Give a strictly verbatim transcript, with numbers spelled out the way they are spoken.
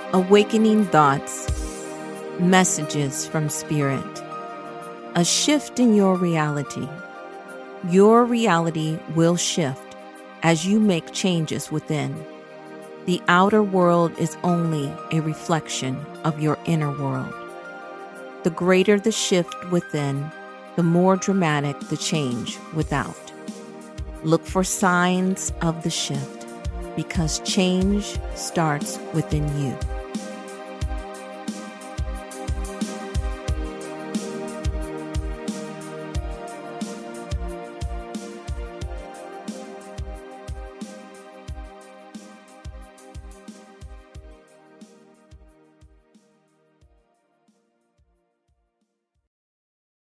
Awakening thoughts, messages from Spirit, a shift in your reality. Your reality will shift as you make changes within. The outer world is only a reflection of your inner world. The greater the shift within, the more dramatic the change without. Look for signs of the shift, because change starts within you.